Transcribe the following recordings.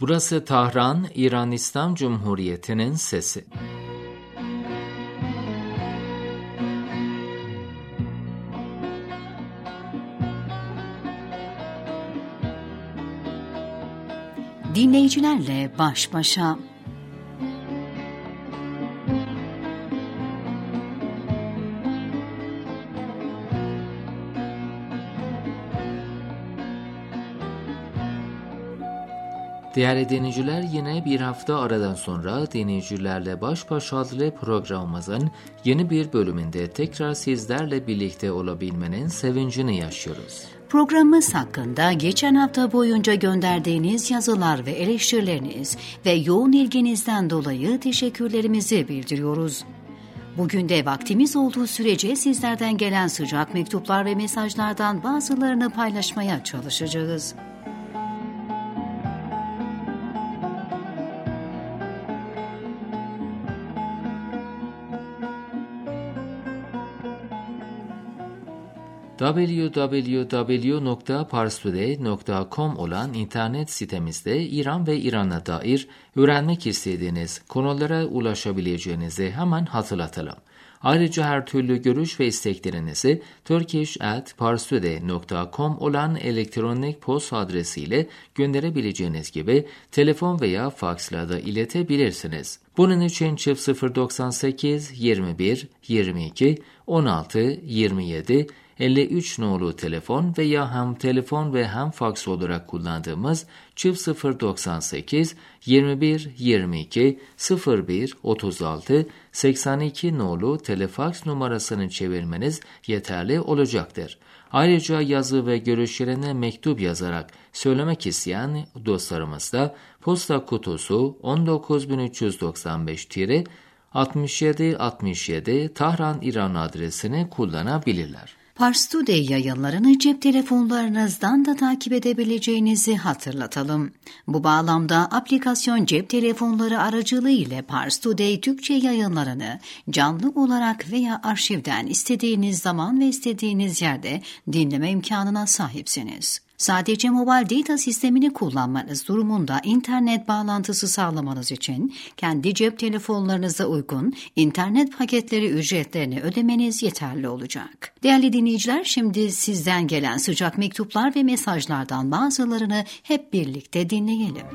Burası Tahran, İran İslam Cumhuriyeti'nin sesi. Dinleyicilerle baş başa. Değerli dinleyiciler, yine bir hafta aradan sonra Dinleyicilerle Baş Başa adlı programımızın yeni bir bölümünde tekrar sizlerle birlikte olabilmenin sevincini yaşıyoruz. Programımız hakkında geçen hafta boyunca gönderdiğiniz yazılar ve eleştirileriniz ve yoğun ilginizden dolayı teşekkürlerimizi bildiriyoruz. Bugün de vaktimiz olduğu sürece sizlerden gelen sıcak mektuplar ve mesajlardan bazılarını paylaşmaya çalışacağız. www.parstoday.com olan internet sitemizde İran ve İran'a dair öğrenmek istediğiniz konulara ulaşabileceğinizi hemen hatırlatalım. Ayrıca her türlü görüş ve isteklerinizi turkish@parstoday.com olan elektronik posta adresiyle gönderebileceğiniz gibi telefon veya faksla da iletebilirsiniz. Bunun için 098 21 22 16 27 53 nolu telefon veya hem telefon ve hem faks olarak kullandığımız 098 21 22 01 36 82 nolu telefaks numarasını çevirmeniz yeterli olacaktır. Ayrıca yazı ve görüşlerine mektup yazarak söylemek isteyen dostlarımız da posta kutusu 19395-6767 Tahran, İran adresini kullanabilirler. Pars Today yayınlarını cep telefonlarınızdan da takip edebileceğinizi hatırlatalım. Bu bağlamda aplikasyon cep telefonları aracılığı ile Pars Today Türkçe yayınlarını canlı olarak veya arşivden istediğiniz zaman ve istediğiniz yerde dinleme imkanına sahipsiniz. Sadece mobil data sistemini kullanmanız durumunda internet bağlantısı sağlamanız için kendi cep telefonlarınıza uygun internet paketleri ücretlerini ödemeniz yeterli olacak. Değerli dinleyiciler, şimdi sizden gelen sıcak mektuplar ve mesajlardan bazılarını hep birlikte dinleyelim.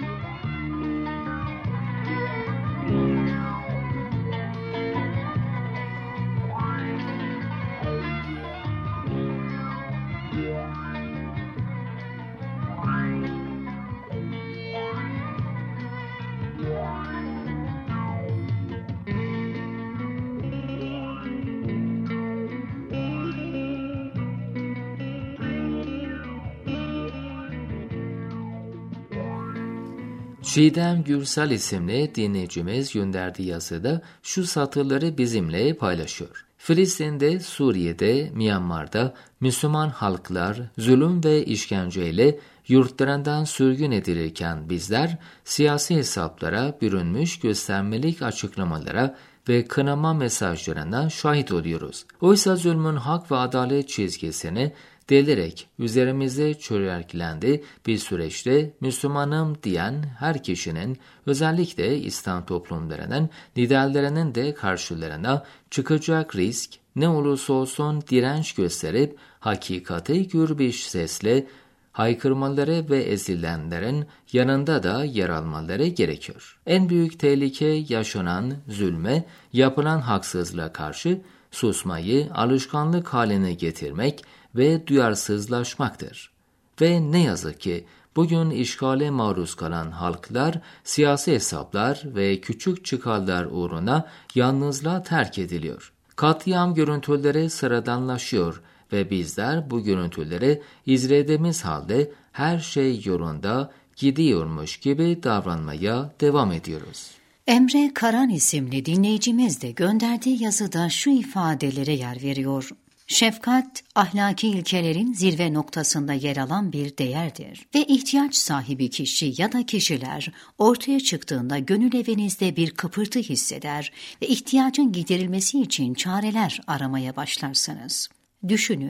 Çiğdem Gürsel isimli dinleyicimiz gönderdiği yazıda şu satırları bizimle paylaşıyor. Filistin'de, Suriye'de, Myanmar'da Müslüman halklar zulüm ve işkenceyle yurtlarından sürgün edilirken bizler siyasi hesaplara bürünmüş göstermelik açıklamalara ve kınama mesajlarına şahit oluyoruz. Oysa zulmün hak ve adalet çizgisini delerek üzerimize çöreklendi bir süreçte Müslümanım diyen her kişinin, özellikle İslam toplumlarının liderlerinin de karşılarına çıkacak risk ne olursa olsun direnç gösterip hakikati gür bir sesle haykırmaları ve ezilenlerin yanında da yer almaları gerekiyor. En büyük tehlike yaşanan zulme, yapılan haksızlığa karşı susmayı alışkanlık haline getirmek ve duyarsızlaşmaktır. Ve ne yazık ki bugün işgale maruz kalan halklar siyasi hesaplar ve küçük çıkarlar uğruna yalnızlığa terk ediliyor. Katliam görüntüleri sıradanlaşıyor ve bizler bu görüntüleri izlediğimiz halde her şey yolunda gidiyormuş gibi davranmaya devam ediyoruz. Emre Karan isimli dinleyicimiz de gönderdiği yazıda şu ifadelere yer veriyor. Şefkat, ahlaki ilkelerin zirve noktasında yer alan bir değerdir ve ihtiyaç sahibi kişi ya da kişiler ortaya çıktığında gönül evinizde bir kıpırtı hisseder ve ihtiyacın giderilmesi için çareler aramaya başlarsınız. Düşünün,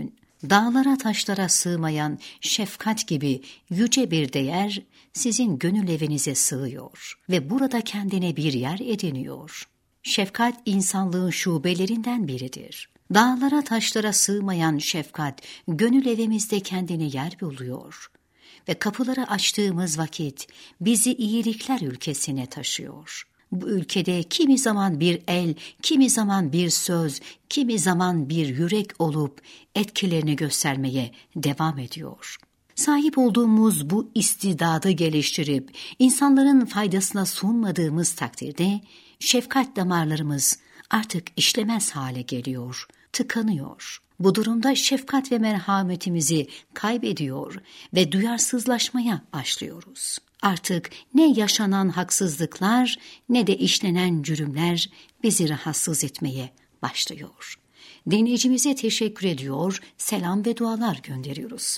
Dağlara taşlara sığmayan şefkat gibi yüce bir değer sizin gönül evinize sığıyor ve burada kendine bir yer ediniyor. Şefkat insanlığın şubelerinden biridir. Dağlara taşlara sığmayan şefkat gönül evimizde kendine yer buluyor ve kapıları açtığımız vakit bizi iyilikler ülkesine taşıyor. Bu ülkede kimi zaman bir el, kimi zaman bir söz, kimi zaman bir yürek olup etkilerini göstermeye devam ediyor. Sahip olduğumuz bu istidadı geliştirip insanların faydasına sunmadığımız takdirde şefkat damarlarımız artık işlemez hale geliyor, tıkanıyor. Bu durumda şefkat ve merhametimizi kaybediyor ve duyarsızlaşmaya başlıyoruz. Artık ne yaşanan haksızlıklar ne de işlenen cürümler bizi rahatsız etmeye başlıyor. Dinleyicimize teşekkür ediyor, selam ve dualar gönderiyoruz.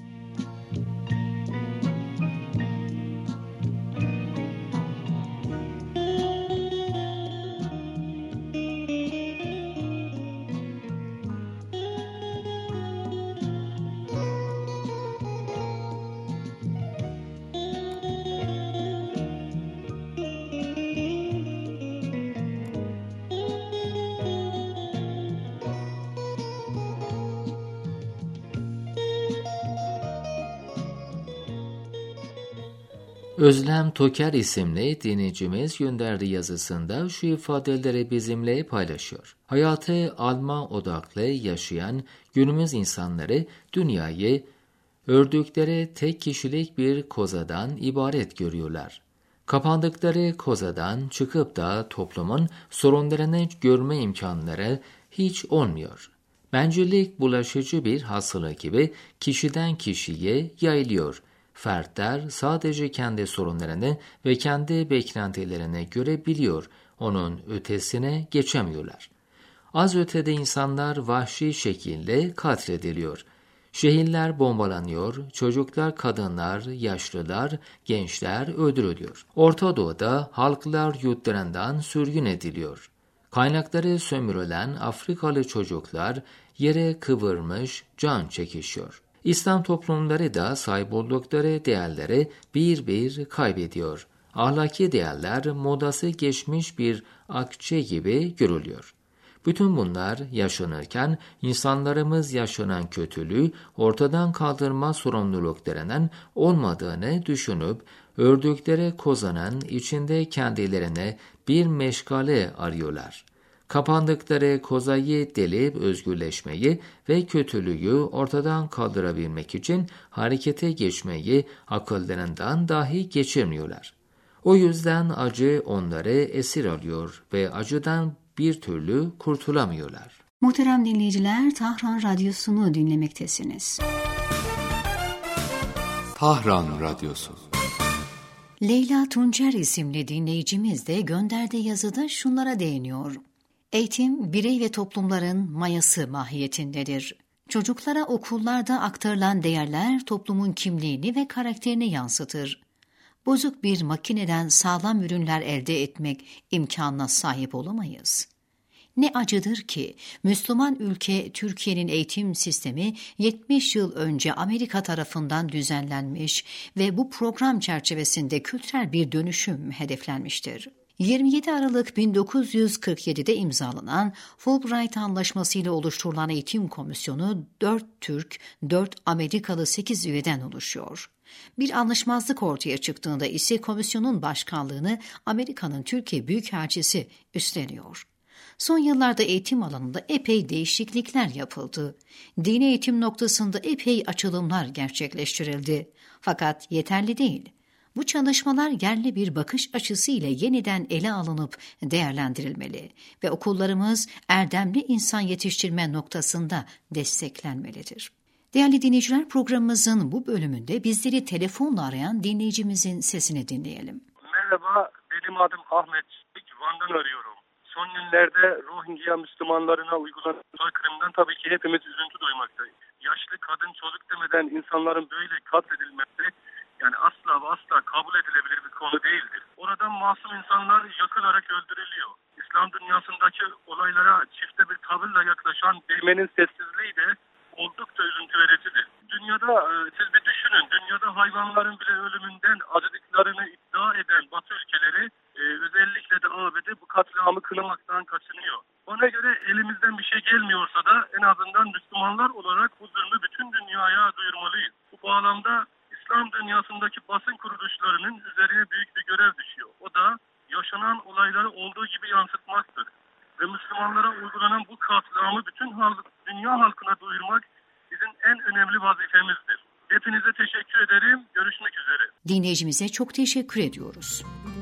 Özlem Toker isimli dinleyicimiz gönderdiği yazısında şu ifadeleri bizimle paylaşıyor. Hayatı alma odaklı yaşayan günümüz insanları dünyayı ördükleri tek kişilik bir kozadan ibaret görüyorlar. Kapandıkları kozadan çıkıp da toplumun sorunlarını görme imkanları hiç olmuyor. Bencillik bulaşıcı bir hastalık gibi kişiden kişiye yayılıyor. Fertler sadece kendi sorunlarını ve kendi beklentilerini görebiliyor, onun ötesine geçemiyorlar. Az ötede insanlar vahşi şekilde katlediliyor. Şehirler bombalanıyor, çocuklar, kadınlar, yaşlılar, gençler öldürülüyor. Orta Doğu'da halklar yurtlarından sürgün ediliyor. Kaynakları sömürülen Afrikalı çocuklar yere kıvırmış can çekişiyor. İslam toplumları da sahip oldukları değerleri bir bir kaybediyor. Ahlaki değerler modası geçmiş bir akçe gibi görülüyor. Bütün bunlar yaşanırken insanlarımız yaşanan kötülüğü ortadan kaldırma sorumluluklarının olmadığını düşünüp ördükleri kozanın içinde kendilerine bir meşgale arıyorlar. Kapandıkları kozayı delip özgürleşmeyi ve kötülüğü ortadan kaldırabilmek için harekete geçmeyi akıllarından dahi geçirmiyorlar. O yüzden acı onları esir alıyor ve acıdan bir türlü kurtulamıyorlar. Muhterem dinleyiciler, Tahran Radyosu'nu dinlemektesiniz. Tahran Radyosu. Leyla Tuncer isimli dinleyicimiz de gönderdiği yazıda şunlara değiniyor. Eğitim, birey ve toplumların mayası mahiyetindedir. Çocuklara okullarda aktarılan değerler toplumun kimliğini ve karakterini yansıtır. Bozuk bir makineden sağlam ürünler elde etmek imkanına sahip olamayız. Ne acıdır ki Müslüman ülke Türkiye'nin eğitim sistemi 70 yıl önce Amerika tarafından düzenlenmiş ve bu program çerçevesinde kültürel bir dönüşüm hedeflenmiştir. 27 Aralık 1947'de imzalanan Fulbright Anlaşması ile oluşturulan eğitim komisyonu 4 Türk, 4 Amerikalı 8 üyeden oluşuyor. Bir anlaşmazlık ortaya çıktığında ise komisyonun başkanlığını Amerika'nın Türkiye Büyükelçisi üstleniyor. Son yıllarda eğitim alanında epey değişiklikler yapıldı. Dini eğitim noktasında epey açılımlar gerçekleştirildi. Fakat yeterli değil. Bu çalışmalar yerli bir bakış açısı ile yeniden ele alınıp değerlendirilmeli ve okullarımız erdemli insan yetiştirme noktasında desteklenmelidir. Değerli dinleyiciler, programımızın bu bölümünde bizleri telefonla arayan dinleyicimizin sesini dinleyelim. Merhaba, benim adım Ahmet Çelik, Van'dan arıyorum. Son günlerde Rohingya Müslümanlarına uygulanan soykırımdan tabii ki hepimiz üzüntü duymaktayız. Yaşlı, kadın, çocuk demeden insanların böyle katledilmesi yani asla ve asla kabul edilebilir bir konu değildir. Oradan masum insanlar yakılarak öldürülüyor. İslam dünyasındaki olaylara çifte bir tavırla yaklaşan Ermeni'nin sessizliği de oldukça üzüntü siz bir düşünün. Dünyada hayvanların bile ölümünden acıdıklarını iddia eden Batı ülkeleri özellikle de ABD bu katliamı kınamaktan kaçınıyor. Ona göre elimizden bir şey gelmiyorsa da en azından Müslümanlar olarak bu zulmü bütün dünyaya duyurmalıyız. Bu bağlamda İslam dünyasındaki basın kuruluşlarının üzerine büyük bir görev düşüyor. O da yaşanan olayları olduğu gibi yansıtmaktır. Ve Müslümanlara uygulanan bu katliamı bütün dünya halkına duyurmak bizim en önemli vazifemizdir. Hepinize teşekkür ederim. Görüşmek üzere. Dinleyicimize çok teşekkür ediyoruz.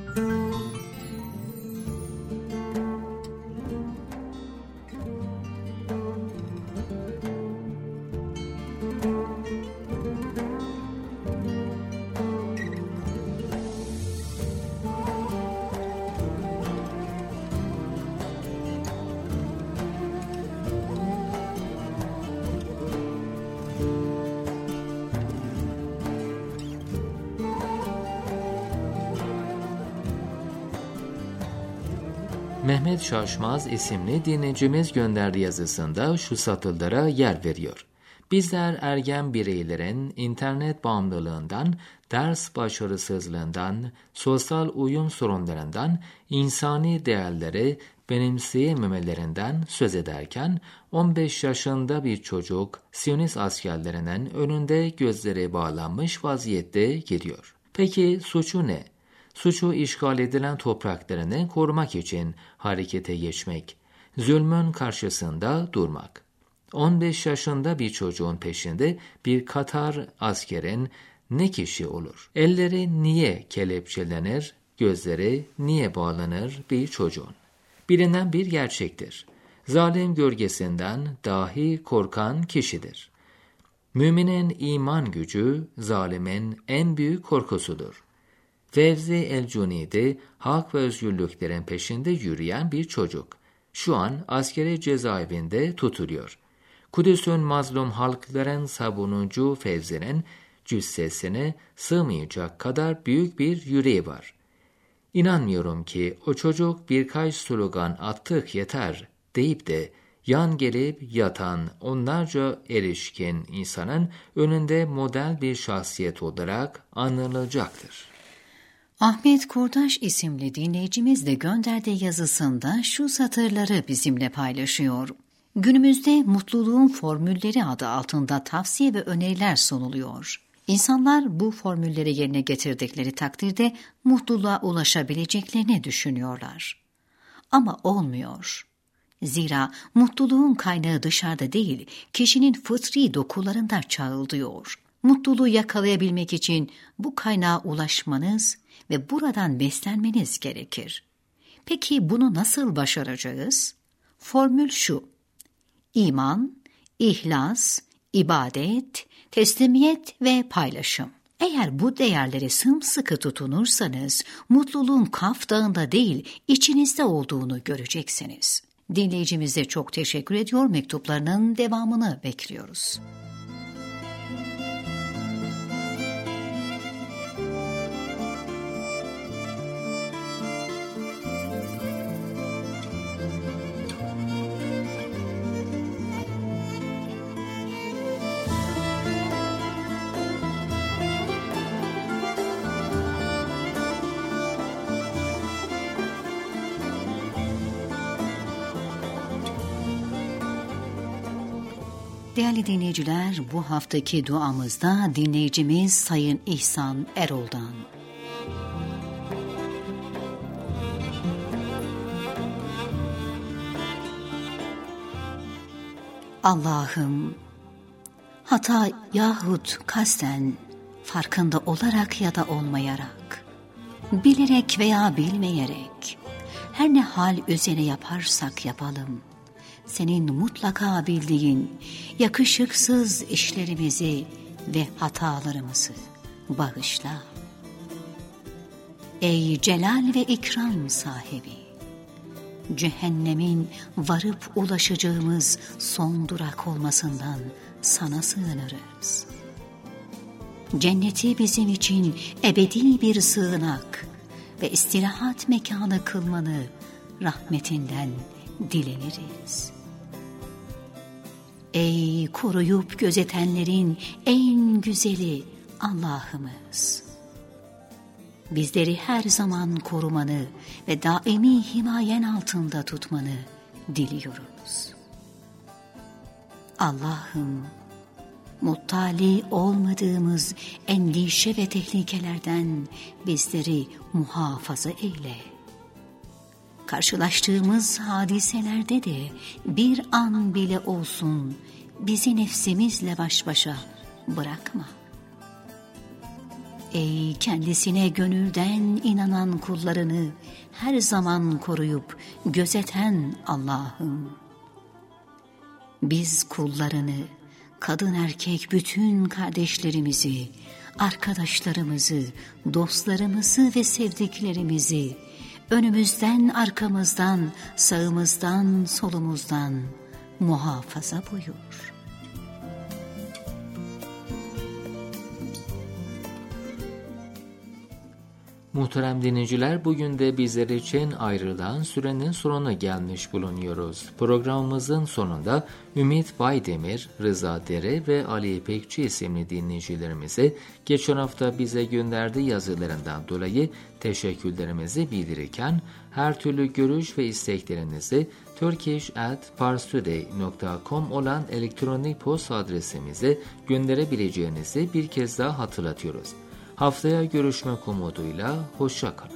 Mehmet Şaşmaz isimli dinleyicimiz gönderdiği yazısında şu satırlara yer veriyor. Bizler ergen bireylerin internet bağımlılığından, ders başarısızlığından, sosyal uyum sorunlarından, insani değerleri benimseyememelerinden söz ederken 15 yaşında bir çocuk Siyonist askerlerinin önünde gözleri bağlanmış vaziyette giriyor. Peki suçu ne? Suçu işgal edilen topraklarını korumak için harekete geçmek, zulmün karşısında durmak. 15 yaşında bir çocuğun peşinde bir Katar askerin ne kişi olur? Elleri niye kelepçelenir, gözleri niye bağlanır bir çocuğun? Bilinen bir gerçektir. Zalim gölgesinden dahi korkan kişidir. Müminin iman gücü, zalimin en büyük korkusudur. Fevzi el-Cuneydi, hak ve özgürlüklerin peşinde yürüyen bir çocuk. Şu an askeri cezaevinde tutuluyor. Kudüs'ün mazlum halkların savunucu Fevzi'nin cüssesine sığmayacak kadar büyük bir yüreği var. İnanmıyorum ki o çocuk birkaç slogan attık yeter deyip de yan gelip yatan onlarca erişkin insanın önünde model bir şahsiyet olarak anılacaktır. Ahmet Kurdaş isimli dinleyicimiz de gönderdiği yazısında şu satırları bizimle paylaşıyor. Günümüzde mutluluğun formülleri adı altında tavsiye ve öneriler sunuluyor. İnsanlar bu formülleri yerine getirdikleri takdirde mutluluğa ulaşabileceklerini düşünüyorlar. Ama olmuyor. Zira mutluluğun kaynağı dışarıda değil, kişinin fıtri dokularında çağrılıyor. Mutluluğu yakalayabilmek için bu kaynağa ulaşmanız ve buradan beslenmeniz gerekir. Peki bunu nasıl başaracağız? Formül şu: İman, ihlas, ibadet, teslimiyet ve paylaşım. Eğer bu değerlere sımsıkı tutunursanız, mutluluğun Kaf Dağı'nda değil, içinizde olduğunu göreceksiniz. Dinleyicimize çok teşekkür ediyor, mektuplarının devamını bekliyoruz. Değerli dinleyiciler, bu haftaki duamızda dinleyicimiz Sayın İhsan Erol'dan. Allah'ım, hata yahut kasten, farkında olarak ya da olmayarak, bilerek veya bilmeyerek, her ne hal üzere yaparsak yapalım, senin mutlaka bildiğin yakışıksız işlerimizi ve hatalarımızı bağışla. Ey celal ve ikram sahibi, cehennemin varıp ulaşacağımız son durak olmasından sana sığınırız. Cenneti bizim için ebedi bir sığınak ve istirahat mekanı kılmanı rahmetinden dileniriz. Ey koruyup gözetenlerin en güzeli Allah'ımız! Bizleri her zaman korumanı ve daimi himayen altında tutmanı diliyoruz. Allah'ım, muttali olmadığımız endişe ve tehlikelerden bizleri muhafaza eyle. Karşılaştığımız hadiselerde de bir an bile olsun bizi nefsimizle baş başa bırakma. Ey kendisine gönülden inanan kullarını her zaman koruyup gözeten Allah'ım! Biz kullarını, kadın erkek bütün kardeşlerimizi, arkadaşlarımızı, dostlarımızı ve sevdiklerimizi önümüzden, arkamızdan, sağımızdan, solumuzdan muhafaza buyur. Muhterem dinleyiciler, bugün de bizler için ayrılan sürenin sonuna gelmiş bulunuyoruz. Programımızın sonunda Ümit Baydemir, Rıza Dere ve Ali İpekçi isimli dinleyicilerimize geçen hafta bize gönderdiği yazılarından dolayı teşekkürlerimizi bildirirken her türlü görüş ve isteklerinizi turkish@parstoday.com olan elektronik posta adresimize gönderebileceğinizi bir kez daha hatırlatıyoruz. Haftaya görüşmek umuduyla, hoşça kalın.